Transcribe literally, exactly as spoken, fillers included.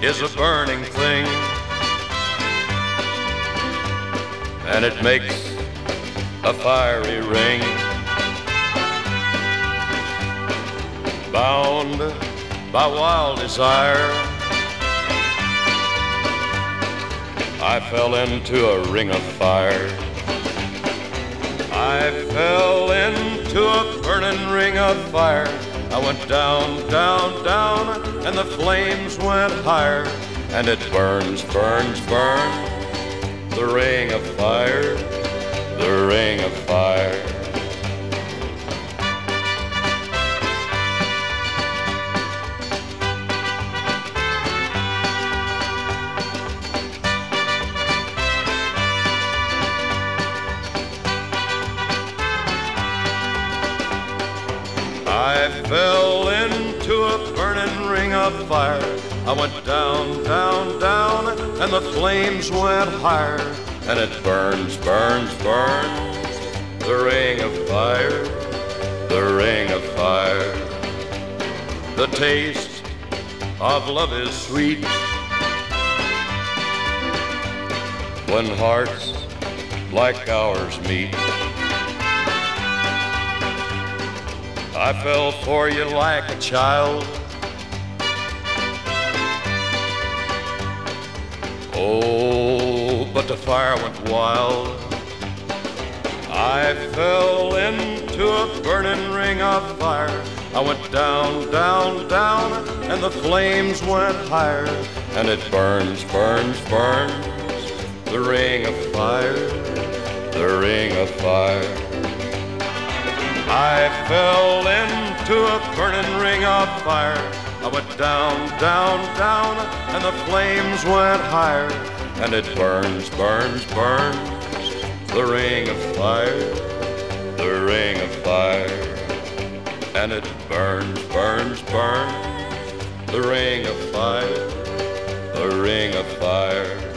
is a burning thing, and it makes a fiery ring. Bound by wild desire, I fell into a ring of fire. I fell into a burning ring of fire. I went down, down, down, and the flames went higher. And it burns, burns, burns, the ring of fire, the ring of fire. I fell into a burning ring of fire. I went down, down, down, and the flames went higher. And it burns, burns, burns, the ring of fire, the ring of fire. The taste of love is sweet when hearts like ours meet. I fell for you like a child. Oh, but the fire went wild. I fell into a burning ring of fire. I went down, down, down, and the flames went higher. And it burns, burns, burns, the ring of fire, the ring of fire. I fell into a burning ring of fire. I went down, down, down, and the flames went higher. And it burns, burns, burns, the ring of fire, the ring of fire. And it burns, burns, burns, the ring of fire, the ring of fire.